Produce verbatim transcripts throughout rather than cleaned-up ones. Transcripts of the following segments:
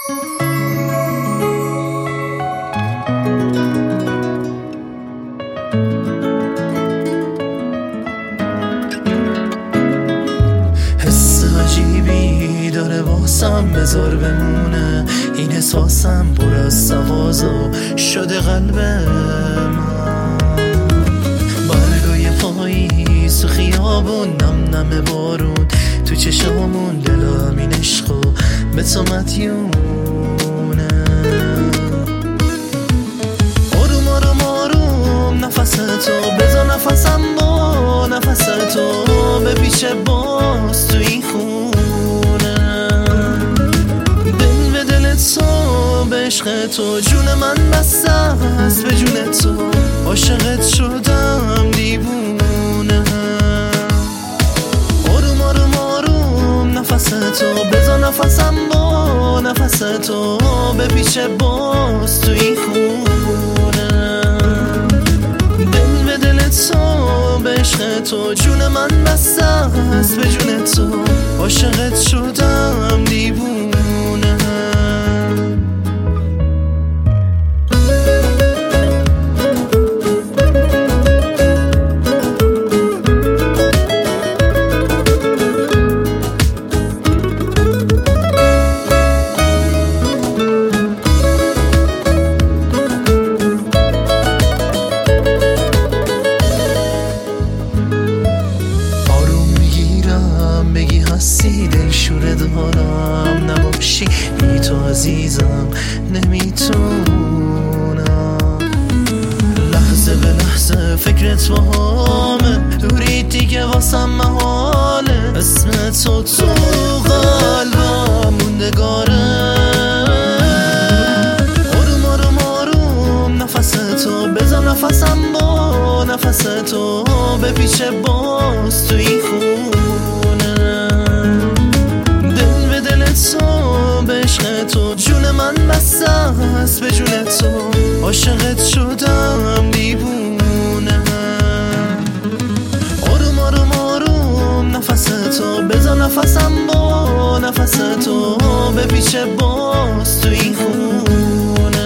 حس عجیبی داره واسم بذار بمونه، این احساسم پر از سوازو شده قلب من. برگای پاییز تو خیابون، نم نم بارون تو چشامون، دلم این عشقو به تو مدیونه. آروم آروم آروم نفس تو بذار نفسم با نفس تو بپیچه باز تو این خونه. دل به دل تو به عشق تو، جون من بسته است به جون تو، عاشقت شدم دیوونه. آروم آروم آروم نفس تو بذار نفسم با نفس تو بپیچه باز تو این خونه. دل به دل تو به عشق تو، جون من بسته است به جون تو، عاشقت شدم دیوونه. دلشوره دارم نباشی بی تو عزیزم نمیتونم. لحظه به لحظه فکرت باهامه، دوری دیگه واسم محاله، اسم تو تو قلبم موندگاره. آروم آروم آروم نفس تو بذار نفسم با نفس تو بپیچه باز تو این خونه. تو به عشق تو، جون من بسته است به جون تو، عاشقت شدم دیوونه. آروم آروم آروم نفس تو بذار نفسم با نفس تو بپیچه باز تو این خونه.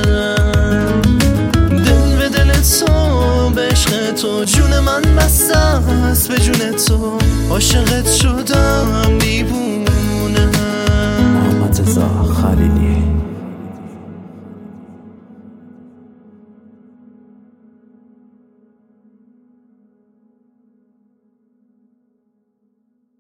دل به دل تو به عشق تو، جون من بسته است به جون تو، عاشقت شدم